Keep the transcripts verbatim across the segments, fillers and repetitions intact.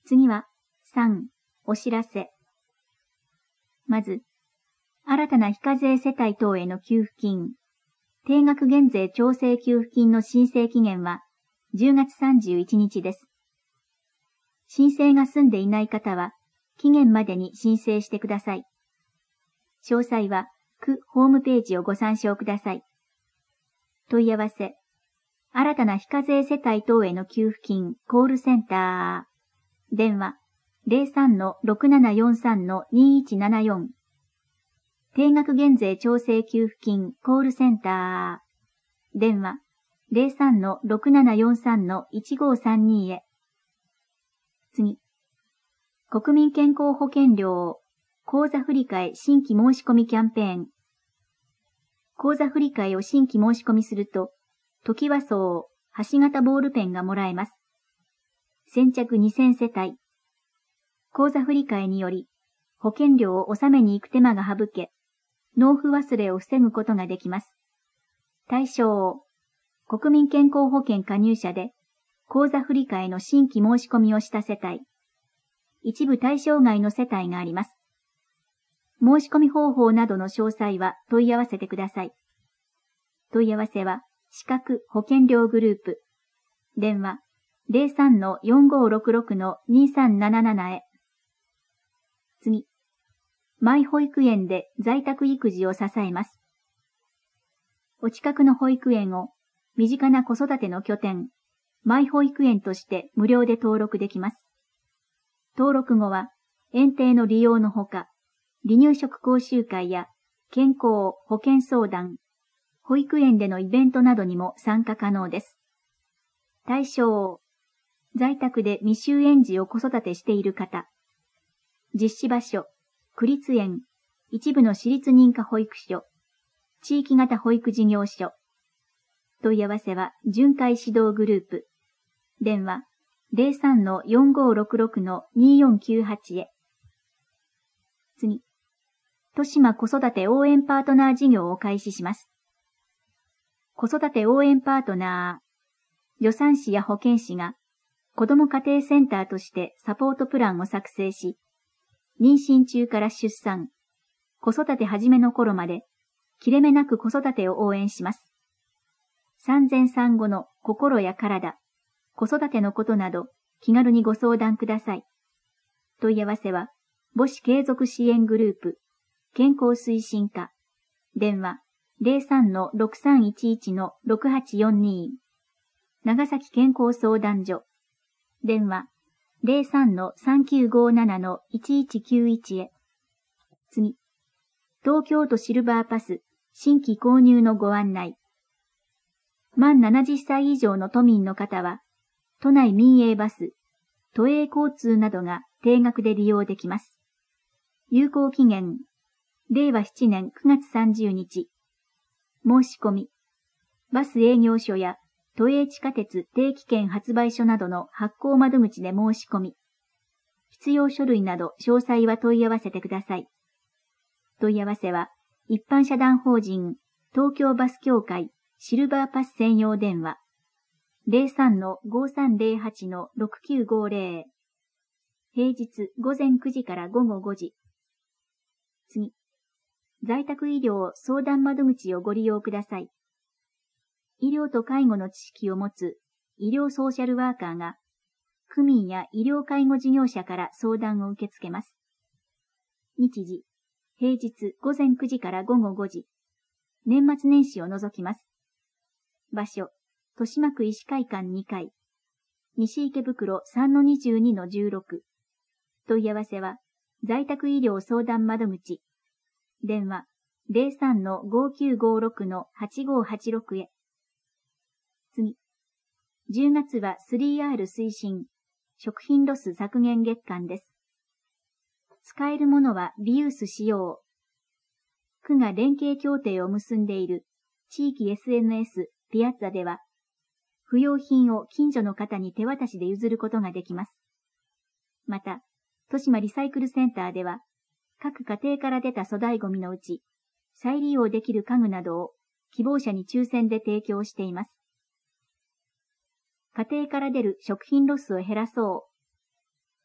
次は、さん、お知らせ。まず、新たな非課税世帯等への給付金、定額減税調整給付金の申請期限はじゅうがつさんじゅういちにちです。申請が済んでいない方は、期限までに申請してください。詳細は、区ホームページをご参照ください。問い合わせ。新たな非課税世帯等への給付金コールセンター。電話 ゼロさんのろくななよんさんのにいちななよん。定額減税調整給付金コールセンター。電話 ゼロさんのろくななよんさんのいちごさんに へ。次。国民健康保険料口座振替新規申し込みキャンペーン。口座振替を新規申し込みすると、トキワ荘橋型ボールペンがもらえます。先着にせんせたい。口座振替により、保険料を納めに行く手間が省け、納付忘れを防ぐことができます。対象、国民健康保険加入者で、口座振替の新規申し込みをした世帯。一部対象外の世帯があります。申し込み方法などの詳細は問い合わせてください。問い合わせは、資格保険料グループ。電話、ゼロさんのよんごろくろくのにさんなななな へ。次。マイ保育園で在宅育児を支えます。お近くの保育園を身近な子育ての拠点、マイ保育園として無料で登録できます。登録後は、園庭の利用のほか、離乳食講習会や健康保健相談、保育園でのイベントなどにも参加可能です。対象、在宅で未就園児を子育てしている方。実施場所、区立園、一部の私立認可保育所、地域型保育事業所。問い合わせは巡回指導グループ。電話、ゼロさんのよんごろくろくのによんきゅうはち へ。次。豊島子育て応援パートナー事業を開始します。子育て応援パートナー、助産師や保健師が子ども家庭センターとしてサポートプランを作成し、妊娠中から出産、子育て始めの頃まで切れ目なく子育てを応援します。産前産後の心や体、子育てのことなど気軽にご相談ください。問い合わせは母子継続支援グループ、健康推進課、電話ゼロさんのろくさんいちいちのろくはちよんに、長崎健康相談所、電話ゼロさんのさんきゅうごななのいちいちきゅういち へ。次。東京都シルバーパス新規購入のご案内。満ななじゅっさい以上の都民の方は、都内民営バス、都営交通などが定額で利用できます。有効期限、れいわしちねんくがつさんじゅうにち。申し込み、バス営業所や都営地下鉄定期券発売所などの発行窓口で申し込み、必要書類など詳細は問い合わせてください。問い合わせは、一般社団法人東京バス協会シルバーパス専用電話ゼロさんのごさんゼロはちのろくきゅうごゼロ。平日午前くじから午後ごじ。次。在宅医療相談窓口をご利用ください。医療と介護の知識を持つ医療ソーシャルワーカーが、区民や医療介護事業者から相談を受け付けます。日時、平日午前くじから午後ごじ。年末年始を除きます。場所、豊島区医師会館にかい。西池袋 さんのにじゅうにのじゅうろく。問い合わせは、在宅医療相談窓口。電話、ゼロさんのごきゅうごろくのはちごはちろく へ。次。じゅうがつは スリーアール 推進、食品ロス削減月間です。使えるものはリユースしよう。区が連携協定を結んでいる地域 エスエヌエス ピアッツァでは、不要品を近所の方に手渡しで譲ることができます。また、豊島リサイクルセンターでは、各家庭から出た粗大ゴミのうち、再利用できる家具などを希望者に抽選で提供しています。家庭から出る食品ロスを減らそう。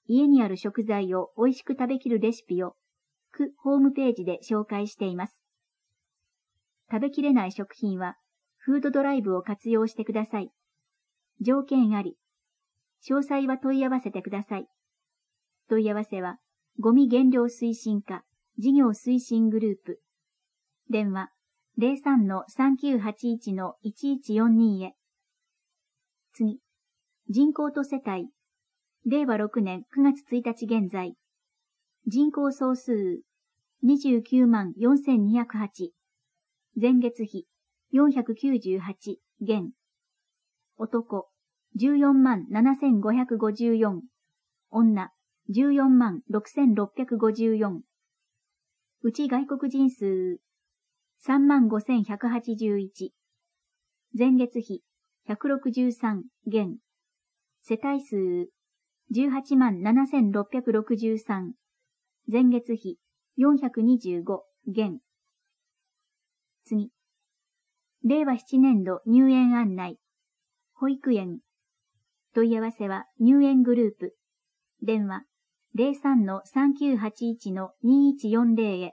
家にある食材を美味しく食べきるレシピを、区ホームページで紹介しています。食べきれない食品は、フードドライブを活用してください。条件あり。詳細は問い合わせてください。問い合わせは、ゴミ減量推進課、事業推進グループ。電話、ゼロさんのさんきゅうはちいちのいちいちよんにへ。次。人口と世帯。れいわろくねんくがつついたち現在。人口総数、にじゅうきゅうまんよんせんにひゃくはち。前月比、よんひゃくきゅうじゅうはち、減。男、じゅうよんまんななせんごひゃくごじゅうよん。女、じゅうよんまんろくせんろっぴゃくごじゅうよん。うち外国人数、さんまんごせんひゃくはちじゅういち。前月比、ひゃくろくじゅうさん、減。世帯数、じゅうはちまんななせんろっぴゃくろくじゅうさん。前月比、よんひゃくにじゅうご、減。次。れいわななねんど入園案内。保育園。問い合わせは入園グループ。電話、ゼロさんのさんきゅうはちいちのにいちよんゼロへ。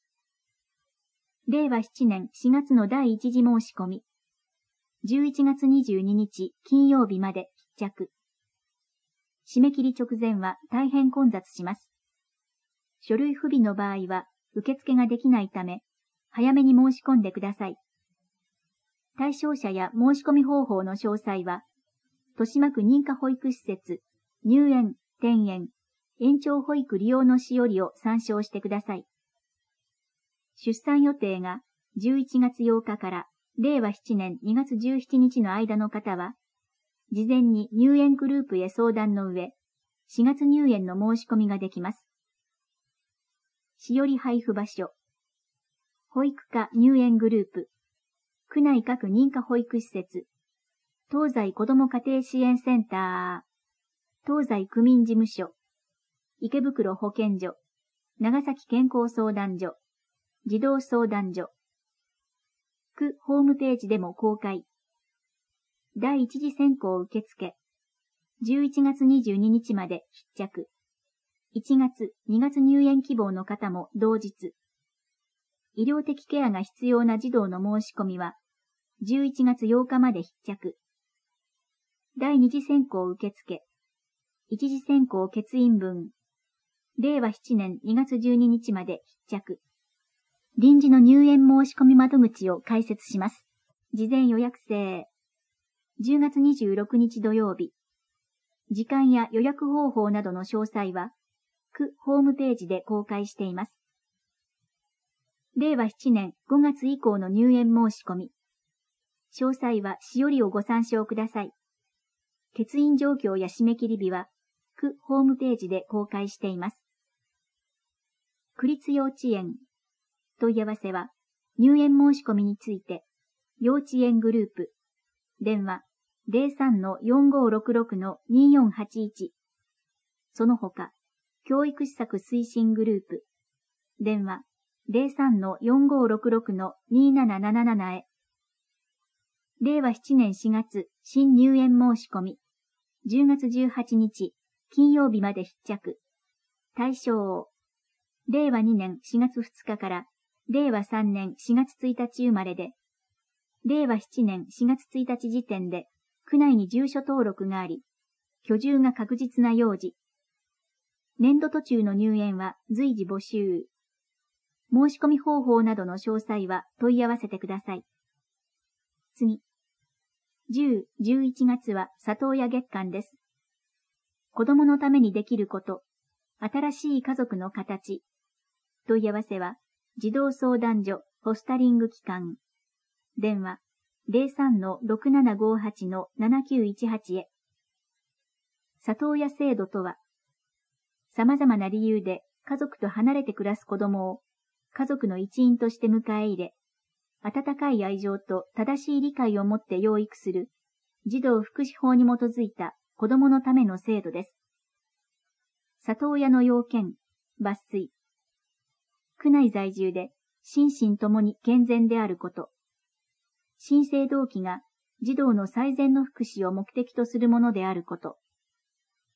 れいわななねんしがつの第一次申し込み。じゅういちがつにじゅうににち金曜日まで必着。締め切り直前は大変混雑します。書類不備の場合は受付ができないため、早めに申し込んでください。対象者や申し込み方法の詳細は、豊島区認可保育施設、入園、転園、延長保育利用のしおりを参照してください。出産予定がじゅういちがつようかかられいわななねんにがつじゅうしちにちの間の方は、事前に入園グループへ相談の上、しがつ入園の申し込みができます。しおり配布場所。保育課入園グループ。区内各認可保育施設。東西子ども家庭支援センター。東西区民事務所。池袋保健所。長崎健康相談所。児童相談所。区ホームページでも公開。第一次選考受付。じゅういちがつにじゅうににちまで必着。いちがつ、にがつ入園希望の方も同日。医療的ケアが必要な児童の申し込みは、じゅういちがつようかまで必着。第二次選考受付。一次選考欠員分。れいわななねんにがつじゅうににちまで必着。臨時の入園申し込み窓口を開設します。事前予約制。じゅうがつにじゅうろくにち土曜日。時間や予約方法などの詳細は、区ホームページで公開しています。れいわななねんごがつ以降の入園申し込み。詳細はしおりをご参照ください。欠員状況や締め切り日は、区ホームページで公開しています。区立幼稚園。問い合わせは、入園申し込みについて、幼稚園グループ。電話、ゼロさんのよんごろくろくのによんはちいち。その他、教育施策推進グループ。電話、ゼロさんのよんごろくろくのにななななななへ。れいわななねんしがつ新入園申し込み。じゅうがつじゅうはちにち金曜日まで必着。対象。れいわにねんしがつふつかかられいわさんねんしがつついたち生まれで、れいわななねんしがつついたち時点で区内に住所登録があり、居住が確実な幼児。年度途中の入園は随時募集。申し込み方法などの詳細は問い合わせてください。次。じゅう、じゅういちがつは里親月間です。子供のためにできること、新しい家族の形。問い合わせは、児童相談所ポスタリング機関。電話、ゼロさんのろくななごはちのななきゅういちはちへ。里親制度とは、様々な理由で家族と離れて暮らす子供を家族の一員として迎え入れ、温かい愛情と正しい理解を持って養育する児童福祉法に基づいた子供のための制度です。里親の要件、抜粋。区内在住で心身ともに健全であること。申請動機が児童の最善の福祉を目的とするものであること。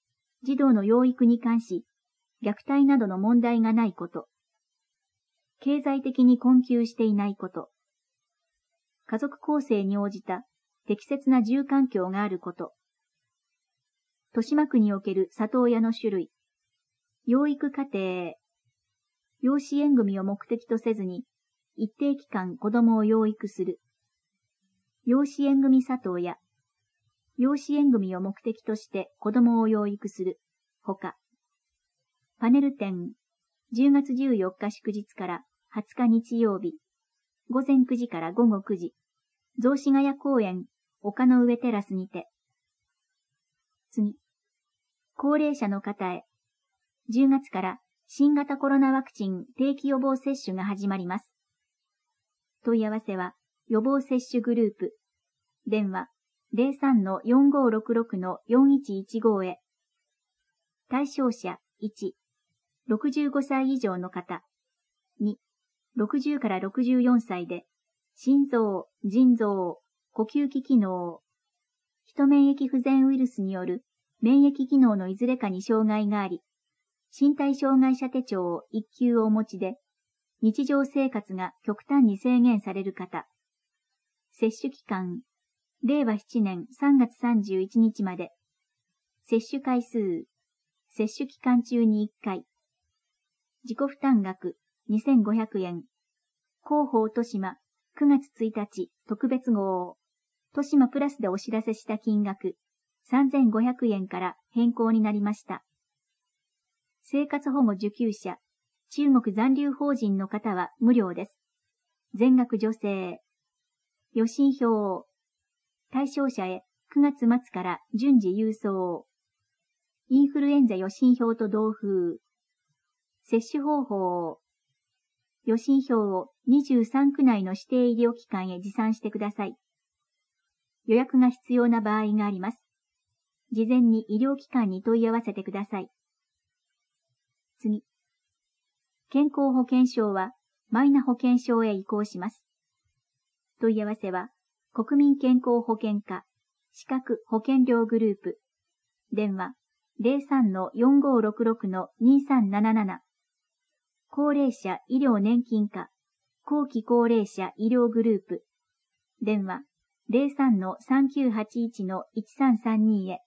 児童の養育に関し、虐待などの問題がないこと。経済的に困窮していないこと。家族構成に応じた適切な住環境があること。豊島区における里親の種類。養育家庭。養子縁組を目的とせずに、一定期間子供を養育する。養子縁組里親。養子縁組を目的として子供を養育する。ほか。パネル展。じゅうがつじゅうよっか祝日からはつか日曜日。午前くじから午後くじ。雑司ヶ谷公園、丘の上テラスにて。次。高齢者の方へ。じゅうがつから新型コロナワクチン定期予防接種が始まります。問い合わせは予防接種グループ。電話 ゼロさんのよんごろくろくのよんいちいちご へ。対象者いち、ろくじゅうごさい以上の方。に、ろくじゅうからろくじゅうよんさいで、心臓、腎臓、呼吸器機能、ヒト免疫不全ウイルスによる免疫機能のいずれかに障害があり、身体障害者手帳をいっ級をお持ちで、日常生活が極端に制限される方。接種期間、れいわななねんさんがつさんじゅういちにちまで。接種回数、接種期間中にいっかい。自己負担額にせんごひゃくえん。広報豊島くがつついたち特別号。豊島プラスでお知らせした金額さんぜんごひゃくえんから変更になりました。生活保護受給者、中国残留邦人の方は無料です。全額助成。予診票。対象者へくがつ末から順次郵送。インフルエンザ予診票と同封。接種方法。予診票をにじゅうさんく内の指定医療機関へ持参してください。予約が必要な場合があります。事前に医療機関に問い合わせてください。次。健康保険証はマイナ保険証へ移行します。問い合わせは国民健康保険課資格保険料グループ電話 ゼロさんのよんごろくろくのにさんなななな 高齢者医療年金課後期高齢者医療グループ電話 ゼロさんのさんきゅうはちいちのいちさんさんに へ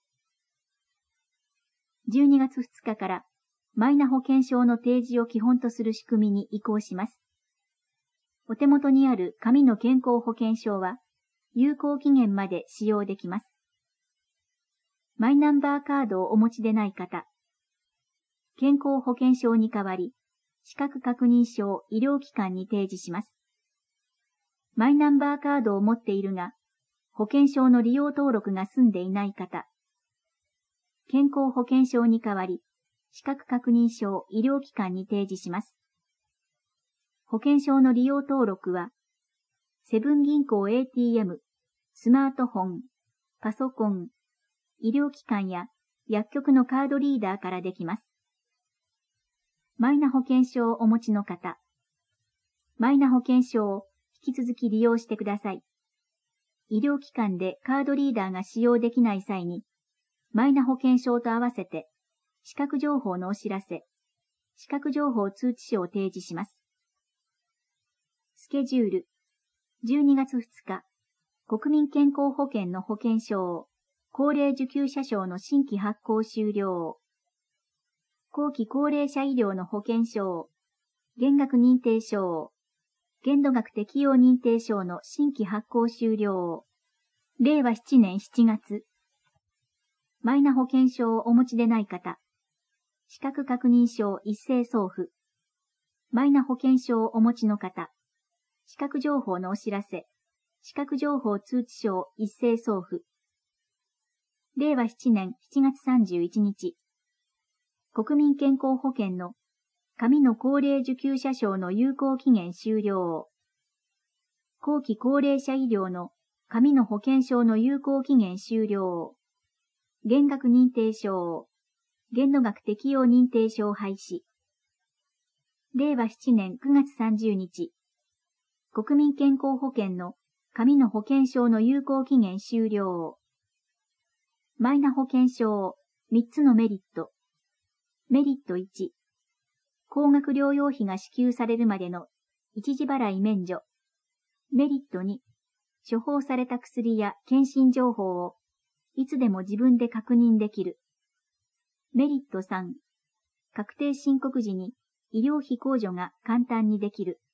じゅうにがつふつかからマイナ保険証の提示を基本とする仕組みに移行します。お手元にある紙の健康保険証は有効期限まで使用できます。マイナンバーカードをお持ちでない方、健康保険証に代わり、資格確認書を医療機関に提示します。マイナンバーカードを持っているが、保険証の利用登録が済んでいない方、健康保険証に代わり、資格確認書を医療機関に提示します。保険証の利用登録は、セブン銀行 エーティーエム、スマートフォン、パソコン、医療機関や薬局のカードリーダーからできます。マイナ保険証をお持ちの方、マイナ保険証を引き続き利用してください。医療機関でカードリーダーが使用できない際に、マイナ保険証と合わせて、資格情報のお知らせ、資格情報通知書を提示します。スケジュール、じゅうにがつふつか、国民健康保険の保険証、高齢受給者証の新規発行終了。後期高齢者医療の保険証、減額認定証、限度額適用認定証の新規発行終了。れいわななねんしちがつ。マイナ保険証をお持ちでない方、資格確認書一斉送付。マイナ保険証をお持ちの方、資格情報のお知らせ、資格情報通知書を一斉送付。れいわななねんしちがつさんじゅういちにち。国民健康保険の紙の高齢受給者証の有効期限終了。後期高齢者医療の紙の保険証の有効期限終了。減額認定証。限度額適用認定証廃止。れいわななねんくがつさんじゅうにち。国民健康保険の紙の保険証の有効期限終了。マイナ保険証、 みっつのメリット。メリットいち、高額療養費が支給されるまでの一時払い免除。メリットに、処方された薬や検診情報をいつでも自分で確認できる。メリットさん、確定申告時に医療費控除が簡単にできる。